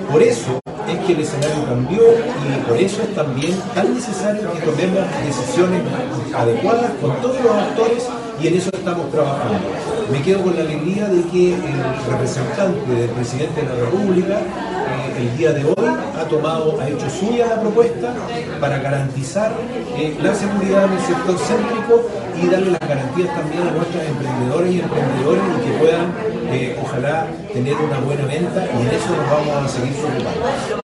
Por eso es que el escenario cambió y por eso es también tan necesario que tomemos decisiones adecuadas con todos los actores y en eso estamos trabajando. Me quedo con la alegría de que el representante del presidente de la República el día de hoy ha hecho suya la propuesta para garantizar la seguridad en el sector céntrico y darle las garantías también a nuestros emprendedores y emprendedores y que puedan ojalá tener una buena venta y en eso nos vamos a seguir preocupando.